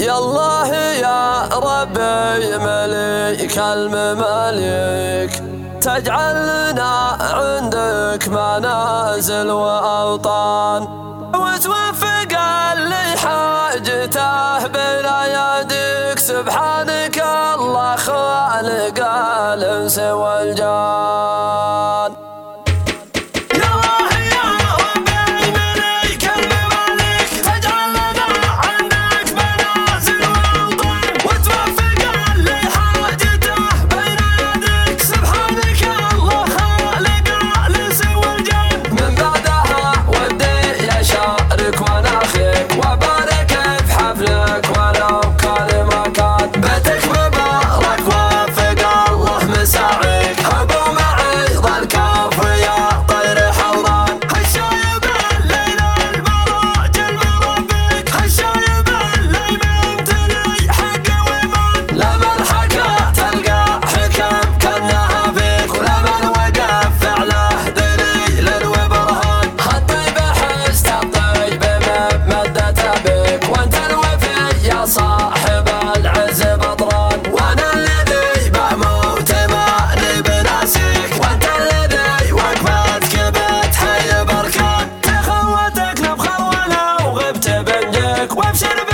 يا الله يا ربي مليك المماليك، تجعلنا عندك منازل وأوطان، وتوفق اللي حاجته بلا يديك. سبحانك الله خالق الإنس والجان. صاحب العز بطران، وانا الذي بموت ماني بناسيك، وانت الذي وقفتك بتحيي بركان. تخوتك لبخل ولو غبت بنجك، وابشر